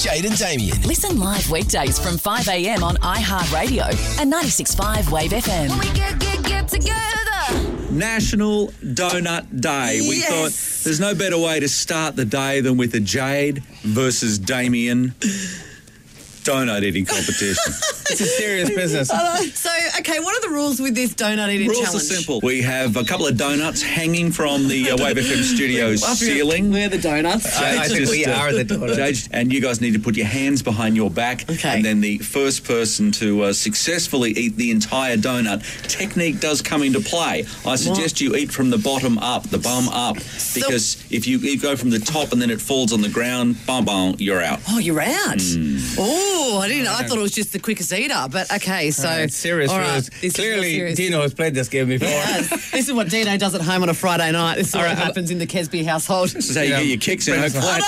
Jade and Damien. Listen live weekdays from 5 a.m. on iHeartRadio and 96.5 Wave FM. When we get together. National Donut Day. We thought there's no better way to start the day than with a Jade versus Damien donut eating competition. It's a serious business. So, okay, what are the rules with this donut eating Rules challenge? are simple. We have a couple of donuts hanging from the Wave FM studio's ceiling. We're the donuts. I think we are the donuts. And you guys need to put your hands behind your back. Okay. And then the first person to successfully eat the entire donut. Technique does come into play. I suggest you eat from the bottom up, the bum up, because if you go from the top and then it falls on the ground, bum, you're out. Oh, you're out. Oh, I didn't. I thought it was just the quickest eater. But okay, so It's serious all rules. This Clearly, is serious. Dino has played this game before. Yes. This is what Dino does at home on a Friday night. This is what happens in the Kesby household. This is how you get your kicks in. Oak Flat.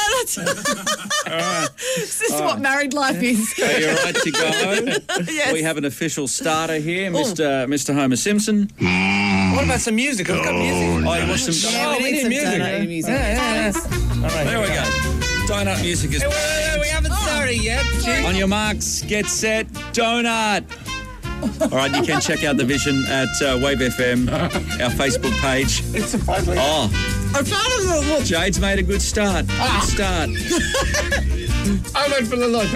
This is what married life is. Are you right to go? Yes. We have an official starter here, Mr. Homer Simpson. What about some music? I've got music. Oh, you want some? Yeah, we need some donut eating music. Yeah. All right. There we go. Donut music is. Wait, we haven't started yet. On your marks, get set, donut. All right, you can check out the vision at Wave FM, our Facebook page. It's surprisingly. Oh, I'm trying to look. Jade's made a good start. Good start. I went for the look.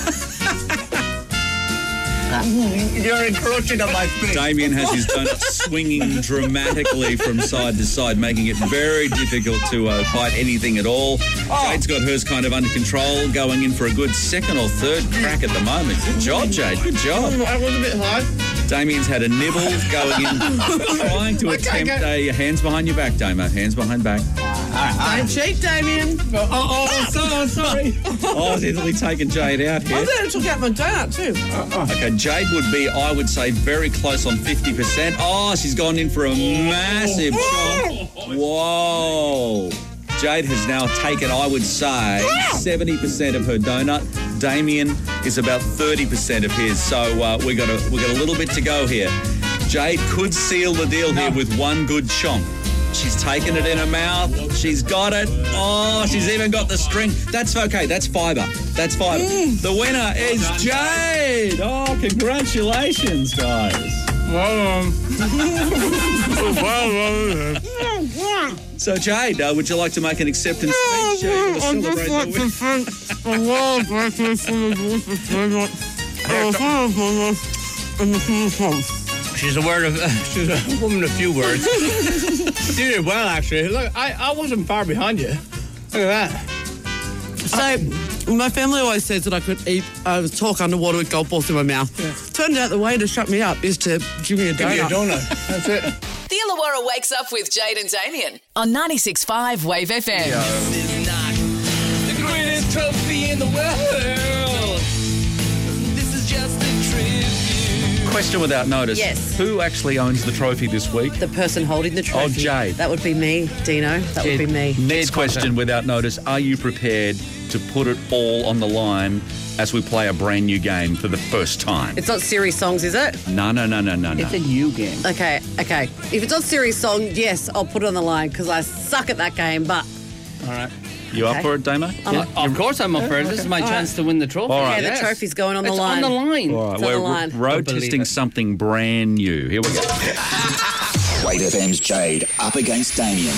You're encroaching on my space. Damien has his donut swinging dramatically from side to side, making it very difficult to bite anything at all. Jade's got hers kind of under control, going in for a good second or third crack at the moment. Good job, Jade. Good job. I was a bit hard. Damien's had a nibble going in, trying to attempt a hands behind your back, Damo. Hands behind back. Don't cheat, Damien. Sorry. Oh, it's easily taken Jade out here. I took out my donut too. Okay, Jade would be, I would say, very close on 50%. Oh, she's gone in for a massive shot. Whoa. Jade has now taken, I would say, 70% of her donut. Damien is about 30% of his. So we got a little bit to go here. Jade could seal the deal here with one good chomp. She's taken it in her mouth. She's got it. Oh, she's even got the string. That's okay. That's fibre. That's fibre. The winner is Jade. Oh, congratulations, guys. So, Jade, would you like to make an acceptance speech? To celebrate the win? She's a woman of few words. You did well, actually. Look, I wasn't far behind you. Look at that. So, my family always says that I could talk underwater with golf balls in my mouth. Yeah. Turned out the way to shut me up is to give me a donut. Give me a donut. That's it. The Illawarra wakes up with Jade and Damien on 96.5 Wave FM. This is not the greatest trophy in the world. This is just a tribute. Question without notice. Yes. Who actually owns the trophy this week? The person holding the trophy. Oh, Jade. That would be me, Dino. That would be me. Next question without notice. Are you prepared to put it all on the line as we play a brand new game for the first time? It's not Siri songs, is it? No. It's a new game. Okay. If it's not Siri song, yes, I'll put it on the line because I suck at that game, but... All right. You up for it, Damo? Of course I'm up for it. This is my chance to win the trophy. All right. Okay, the trophy's going on the It's line. on the line. All right, It's on we're the line. road Don't believe testing it. something brand new. Here we go. Wave FM's Jade up against Damien.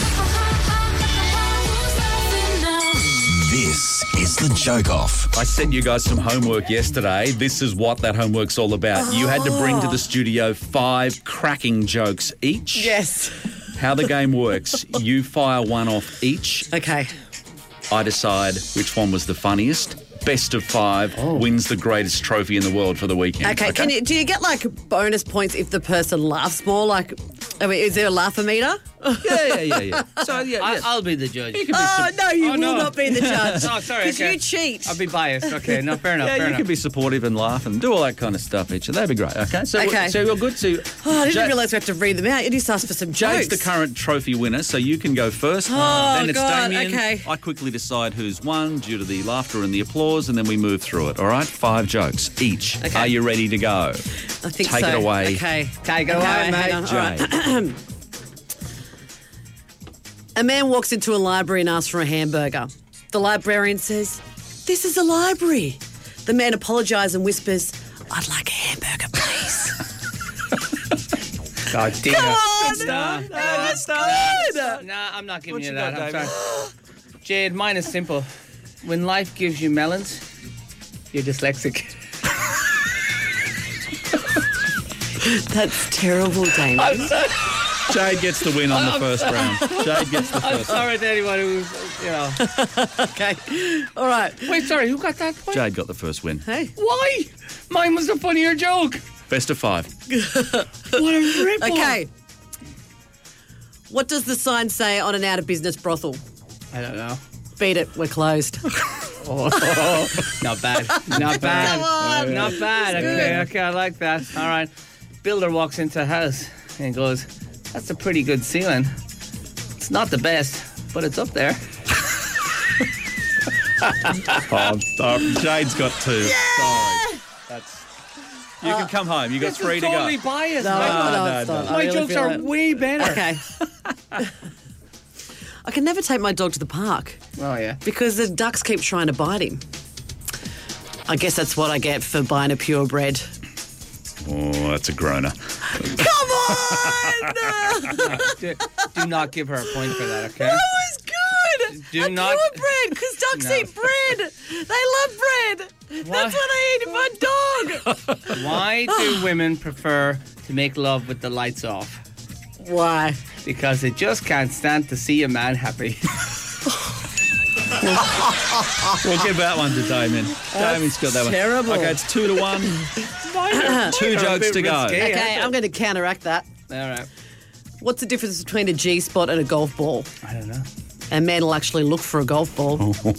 This is the Joke Off. I sent you guys some homework yesterday. This is what that homework's all about. You had to bring to the studio 5 cracking jokes each. Yes. How the game works, you fire one off each. Okay. I decide which one was the funniest. Best of 5 wins the greatest trophy in the world for the weekend. Okay. Do you get like bonus points if the person laughs more? Like, I mean, is there a laugh-o-meter? Yeah. So, I'll be the judge. No, you will not be the judge. Oh, sorry. Because Okay. you cheat. I'll be biased. Okay, no, fair enough. Yeah, fair you enough. can be supportive and laugh and do all that kind of stuff each. That'd be great. Okay. So you're good to. Oh, I didn't realise we have to read them out. You just asked for some jokes. Jade's the current trophy winner, so you can go first. Oh, then it's God, Damien. okay. I quickly decide who's won due to the laughter and the applause, and then we move through it. All right, 5 jokes each. Okay. Are you ready to go? I think Take so. it away. Okay. Take it away, hang mate. on. All right. Jade. A man walks into a library and asks for a hamburger. The librarian says, This is a library. The man apologises and whispers, I'd like a hamburger, please. God, Dina. Come on! Nah, That's good! Nah, I'm not giving What you you that. got, I'm David? sorry. Jade, mine is simple. When life gives you melons, you're dyslexic. That's terrible, Damon. I'm sorry. Jade gets the win on the first round. Jade gets the I'm first. sorry to anyone who's, you know. Okay. All right. Wait, sorry, who got that point? Jade got the first win. Hey. Why? Mine was a funnier joke. Best of 5. What a rip. Okay. What does the sign say on an out-of-business brothel? I don't know. Beat it, we're closed. Not bad. Not bad. Come on. Not bad. Okay, I like that. All right. Builder walks into a house and goes, that's a pretty good ceiling. It's not the best, but it's up there. Jade's got 2. Sorry. You can come home. You got 3 to go. Totally biased. No, My- it's not. I My really jokes feel are it. way better. Okay. I can never take my dog to the park Oh, yeah. because the ducks keep trying to bite him. I guess that's what I get for buying a purebred. Oh, that's a groaner. Come on! Do not give her a point for that, okay? That was good. Do a not- purebred, because ducks No. eat bread. They love bread. That's what I eat in my dog. Why do women prefer to make love with the lights off? Why? Because they just can't stand to see a man happy. We'll give that one to Damien. Damien's got that one. terrible. Okay, it's 2 to 1. 2 jokes to go. risque. Okay, I'm going to counteract that. All right. What's the difference between a G-spot and a golf ball? I don't know. A man will actually look for a golf ball.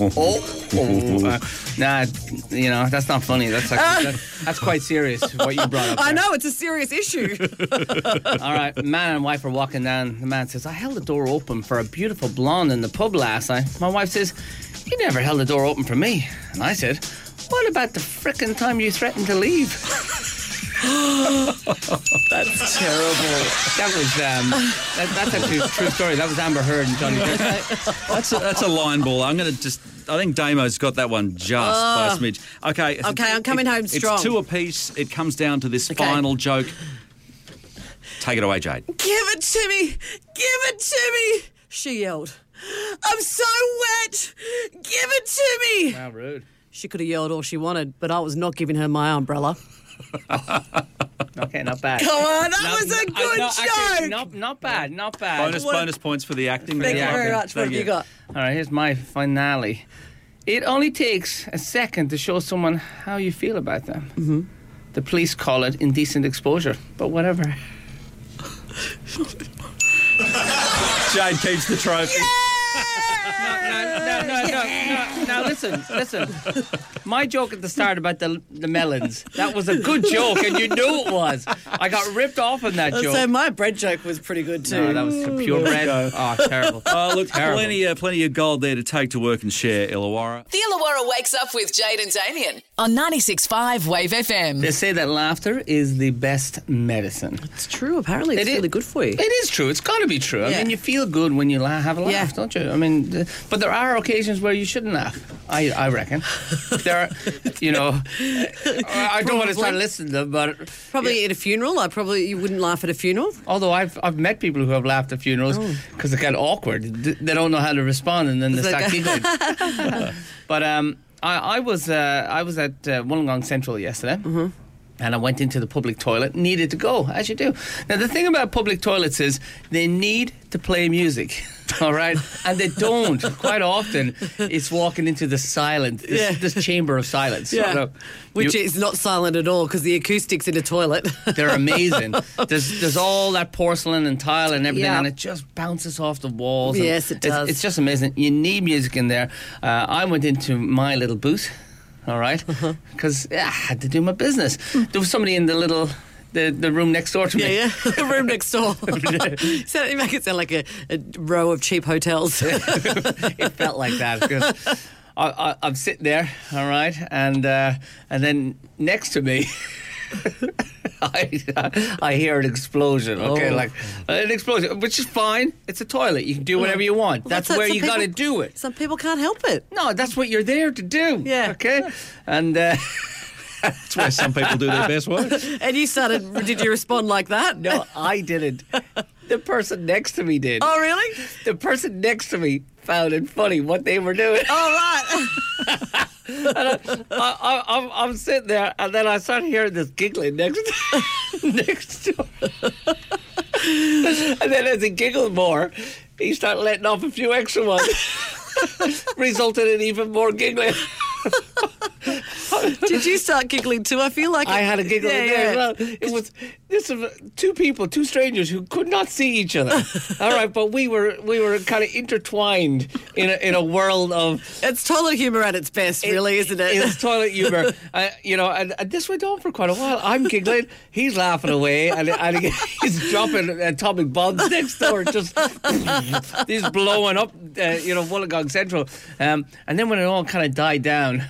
Nah, you know, that's not funny. That's quite serious, what you brought up I there. know, it's a serious issue. All right, man and wife are walking down. The man says, I held the door open for a beautiful blonde in the pub last night. My wife says, you never held the door open for me. And I said, what about the frickin' time you threatened to leave? That's terrible. That was, that's actually a true story. That was Amber Heard and Johnny Depp. That's a line ball. I think Damo's got that one just by a smidge. Okay. Okay, I'm coming home strong. It's 2 apiece. It comes down to this final joke. Take it away, Jade. Give it to me! Give it to me! She yelled. I'm so wet! Give it to me! How rude. She could have yelled all she wanted, but I was not giving her my umbrella. Okay, not bad. Come on, that was a good joke! Actually, not bad, not bad. Bonus points for the acting. Thank you there. very much. What have you got? All right, here's my finale. It only takes a second to show someone how you feel about them. Mm-hmm. The police call it indecent exposure, but whatever. Jade keeps the trophy. Now listen. My joke at the start about the melons, that was a good joke, and you knew it was. I got ripped off on that joke. So my bread joke was pretty good too. No, that was pure bread. Oh, terrible. Oh, look, Terrible. plenty of gold there to take to work and share, Illawarra. The Illawarra Wakes Up with Jade and Damien on 96.5 Wave FM. They say that laughter is the best medicine. It's true, apparently. It's It is- really good for you. It is true. It's got to be true. I Yeah. mean, you feel good when you have a laugh, Yeah. don't you? I mean, but there are occasions where you shouldn't laugh. I reckon. There are, you know, I don't want to start listening to them, but Probably at a funeral. You wouldn't laugh at a funeral. although I've met people who have laughed at funerals because they get awkward. They don't know how to respond, and then they It's start like- giggling. But I was at Wollongong Central yesterday. Mm-hmm. And I went into the public toilet, needed to go, as you do. Now, the thing about public toilets is they need to play music, all right? And they don't. Quite often, it's walking into the silent, this chamber of silence. So, Which is not silent at all because the acoustics in a toilet. they're amazing. There's all that porcelain and tile and everything, Yeah. and it just bounces off the walls. and Yes, it does. It's just amazing. You need music in there. I went into my little booth, all right, because I had to do my business. There was somebody in the room next door to me. Yeah, the room next door. So you make it sound like a row of cheap hotels. It felt like that because I'm sitting there, all right, and then next to me I hear an explosion. Okay, like an explosion, which is fine. It's a toilet. You can do whatever you want. Well, that's that's where some you got to people- do it. Some people can't help it. No, that's what you're there to do. Yeah. Okay. And That's where some people do their best work. And you started, did you respond like that? no, I didn't. The person next to me did. Oh, really? The person next to me found it funny what they were doing. Oh, right. I'm sitting there, and then I start hearing this giggling next to him. And then as he giggled more, he started letting off a few extra ones, resulted in even more giggling. Did you start giggling too? I feel like I had a giggle in there as well. It was two strangers who could not see each other. All right, but we were kind of intertwined in a world of. It's toilet humour at its best, really, isn't it? It's toilet humour, and this went on for quite a while. I'm giggling, he's laughing away, and he's dropping atomic bombs next door, just he's blowing up, Wollongong Central, and then when it all kind of died down.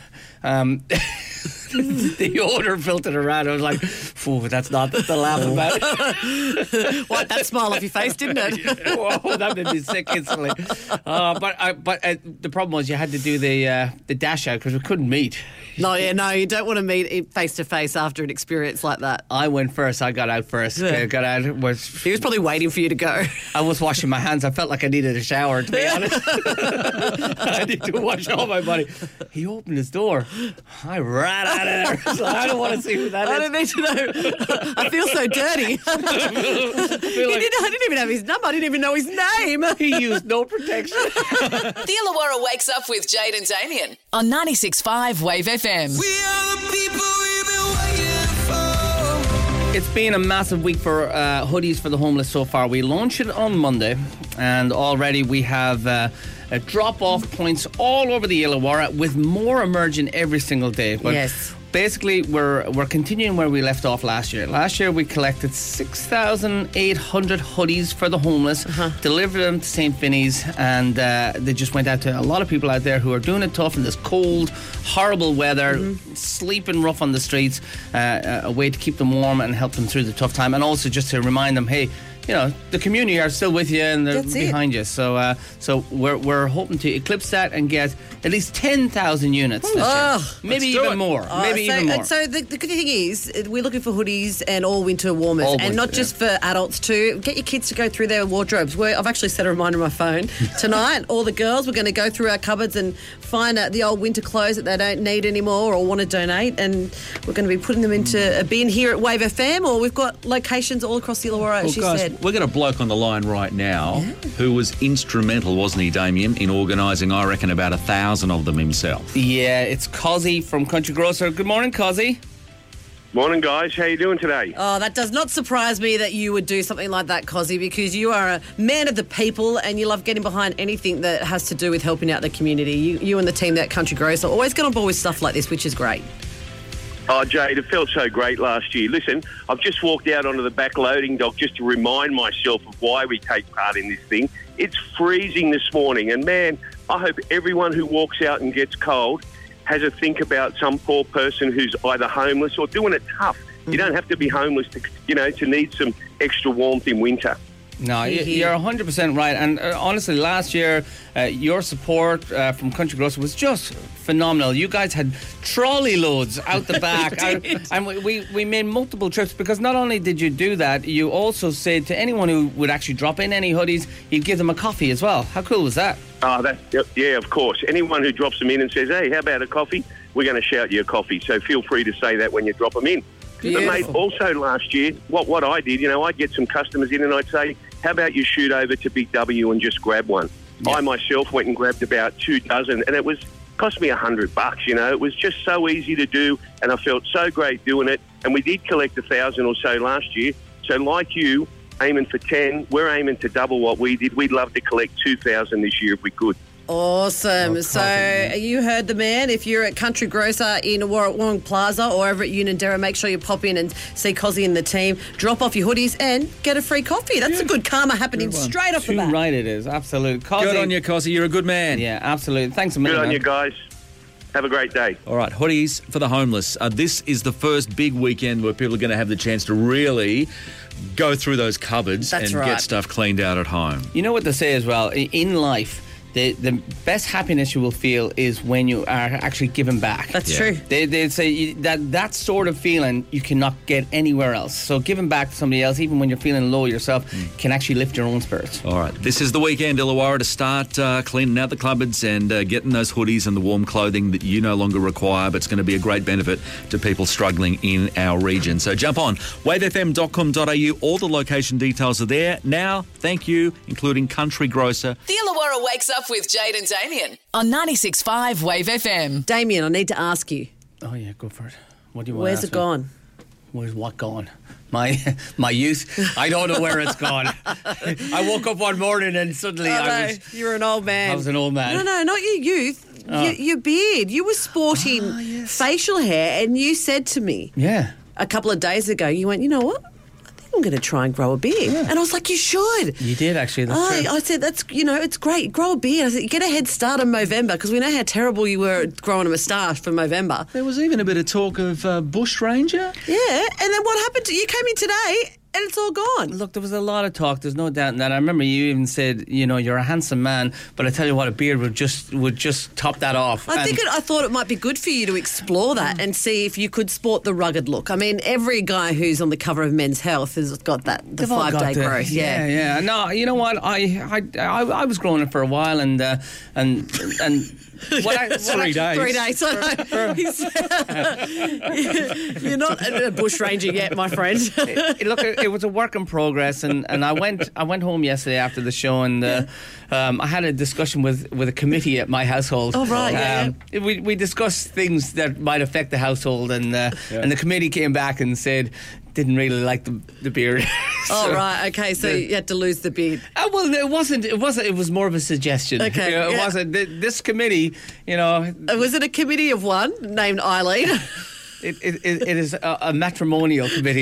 The odour filtered around. I was like, "Phew, that's not to laugh about." What, that smile off your face, didn't it? Whoa, that made me sick instantly. But the problem was you had to do the dash out because we couldn't meet. No, you don't want to meet face to face after an experience like that. I went first. I got out first. Yeah. Got out. He was probably waiting for you to go. I was washing my hands. I felt like I needed a shower, to be honest. I need to wash all my body. He opened his door. I ran out of there. So I don't want to see who that is. I don't need to know. I feel so dirty. I didn't even have his number. I didn't even know his name. He used no protection. The Illawarra Wakes Up with Jade and Damien on 96.5 Wave FM. It's been a massive week for hoodies for the homeless so far. We launched it on Monday, and already we have drop-off points all over the Illawarra, with more emerging every single day. But Yes. basically, we're continuing where we left off last year. Last year, we collected 6,800 hoodies for the homeless, delivered them to St. Finney's, and they just went out to a lot of people out there who are doing it tough in this cold, horrible weather, sleeping rough on the streets, a way to keep them warm and help them through the tough time, and also just to remind them, hey, the community are still with you and they're That's it. behind you. So we're hoping to eclipse that and get at least 10,000 units this year. Oh, maybe even more. Even more. So the good thing is, we're looking for hoodies and all winter warmers, All and winter, not just for adults too. Get your kids to go through their wardrobes. I've actually set a reminder on my phone tonight. All the girls, we're going to go through our cupboards and find out the old winter clothes that they don't need anymore or want to donate, and we're going to be putting them into a bin here at Wave FM, or we've got locations all across the Illawarra, as she guys, said. we've got a bloke on the line right now who was instrumental, wasn't he, Damien, in organising, I reckon, about 1,000 of them himself. Yeah, it's Cozzy from Country Grocer. Good morning, Cozzy. Morning, guys. How you doing today? Oh, that does not surprise me that you would do something like that, Cozzy, because you are a man of the people and you love getting behind anything that has to do with helping out the community. You and the team there at Country Grocer always get on board with stuff like this, which is great. Oh, Jade, it felt so great last year. Listen, I've just walked out onto the back loading dock just to remind myself of why we take part in this thing. It's freezing this morning, and man, I hope everyone who walks out and gets cold has a think about some poor person who's either homeless or doing it tough. You don't have to be homeless to need some extra warmth in winter. No, you're 100% right. And honestly, last year, your support from Country Grocer was just phenomenal. You guys had trolley loads out the back. And we made multiple trips, because not only did you do that, you also said to anyone who would actually drop in any hoodies, you'd give them a coffee as well. How cool was that? Yeah, of course. Anyone who drops them in and says, hey, how about a coffee? We're going to shout you a coffee. So feel free to say that when you drop them in. Beautiful. But, mate, also last year, what I did, I'd get some customers in and I'd say, how about you shoot over to Big W and just grab one? Yeah. I myself went and grabbed about 2 dozen, and it cost me $100. It was just so easy to do, and I felt so great doing it. And we did collect 1,000 or so last year. So like you, aiming for 10, we're aiming to double what we did. We'd love to collect 2,000 this year if we could. Awesome. So you heard the man. If you're at Country Grocer in Warrawong Plaza or over at Unanderra, make sure you pop in and see Cozzy and the team. Drop off your hoodies and get a free coffee. That's a good karma happening straight off the bat. Right, it is. Absolute. Cozzy, Good on you, Cozzy. You're a good man. Yeah, absolutely. Thanks a million. Good on you guys. Have a great day. All right, hoodies for the homeless. This is the first big weekend where people are going to have the chance to really go through those cupboards That's and right. get stuff cleaned out at home. You know what they say as well? In life, the best happiness you will feel is when you are actually giving back. That's Yeah. true. They say that sort of feeling you cannot get anywhere else. So giving back to somebody else, even when you're feeling low yourself, can actually lift your own spirits. All right, this is the weekend, Illawarra, to start cleaning out the cupboards and getting those hoodies and the warm clothing that you no longer require, but it's going to be a great benefit to people struggling in our region. So jump on wavefm.com.au. All the location details are there. Now, thank you, including Country Grocer. The Illawarra Wakes Up with Jade and Damien on 96.5 Wave FM. Damien, I need to ask you, Oh yeah, go for it. What do you want? where's it gone? Where's what gone? My youth? I don't know where it's gone. I woke up one morning and suddenly You're an old man. I was an old man. No, not your youth. Your beard. You were sporting facial hair, and you said to me Yeah. a couple of days ago, you went, you know what? I think I'm going to try and grow a beard. And I was like, you should. You did actually. That's true. I said, it's great. Grow a beard. I said, get a head start on Movember, because we know how terrible you were at growing a moustache for Movember. There was even a bit of talk of Bush Ranger. Yeah, and then what happened? You came in today, and it's all gone. Look, there was a lot of talk. There's no doubt in that. I remember you even said, you're a handsome man, but I tell you what, a beard would just top that off. I thought it might be good for you to explore that and see if you could sport the rugged look. I mean, every guy who's on the cover of Men's Health has got the They've all 5-day got growth. Yeah. No, you know what? I was growing it for a while, and what I, 3 days. 3 days. You're not a bush ranger yet, my friend. It was a work in progress, and I went home yesterday after the show, and I had a discussion with a committee at my household. Oh, right, yeah. We discussed things that might affect the household, and the committee came back and said didn't really like the beard. Oh, right, okay, so you had to lose the beard. Well, it wasn't. It was more of a suggestion. Okay, It yeah. wasn't. This committee, Was it a committee of one named Eileen? It is a matrimonial committee.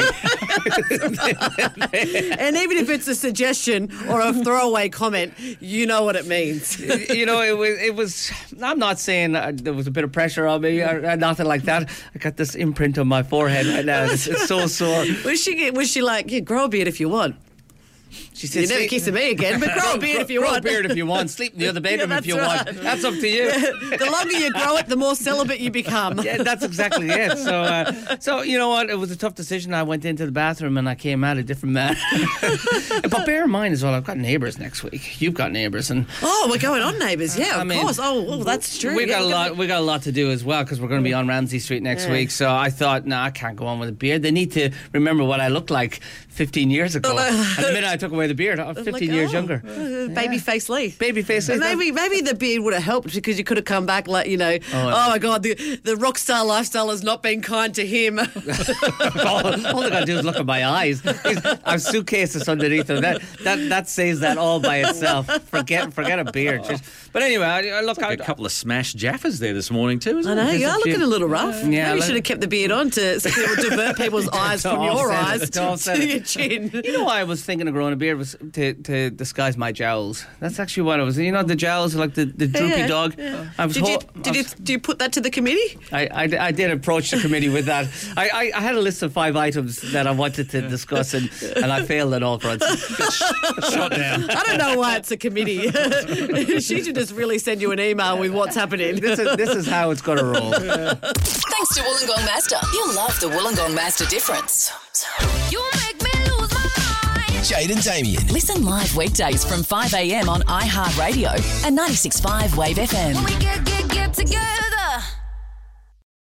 And even if it's a suggestion or a throwaway comment, you know what it means. It was. I'm not saying there was a bit of pressure on me or nothing like that. I got this imprint on my forehead right now. It's so sore. Was she like, yeah, grow a beard if you want? She said, You're never kissing me again, but grow a beard if you grow want. a beard if you want. Sleep in the other bedroom if that's you right. want. That's up to you. The longer you grow it, the more celibate you become. Yeah, that's exactly it. So you know what? It was a tough decision. I went into the bathroom and I came out a different man. But bear in mind as well, I've got neighbours next week. You've got neighbours, and Oh, we're going on Neighbours. Yeah, of course. Oh, that's true. we Yeah, got a we're lot. gonna- We got a lot to do as well because we're going to be on Ramsey Street next Yeah. week. So I thought, no, I can't go on with a beard. They need to remember what I looked like 15 years ago. And the minute I took away the beard, I'm 15 years younger. Baby face Lee. Baby face. And maybe the beard would have helped because you could have come back like, oh my God, the rock star lifestyle has not been kind to him. all I got to do is look at my eyes. I've suitcases underneath them. That says that all by itself. Forget a beard. But anyway, I look A couple of smashed Jaffas there this morning too, isn't I know, it? you are looking a little rough. Yeah, Maybe you look- should have kept the beard on to divert people's eyes from Don't your offset it, eyes don't offset to it. your chin. You know why I was thinking of growing a beard was to disguise my jowls. That's actually what I was. The jowls like the droopy Yeah, dog. yeah. I was. Did you put that to the committee? I did approach the committee with that. I had a list of 5 items that I wanted to discuss, and I failed at all fronts. Shot down. I don't know why it's a committee. She should just really send you an email with what's happening. This is how it's going to roll. Thanks to Wollongong Master. You'll love the Wollongong Master difference. You make me lose my mind. Jade and Damien. Listen live weekdays from 5 a.m. on iHeartRadio and 96.5 Wave FM. We get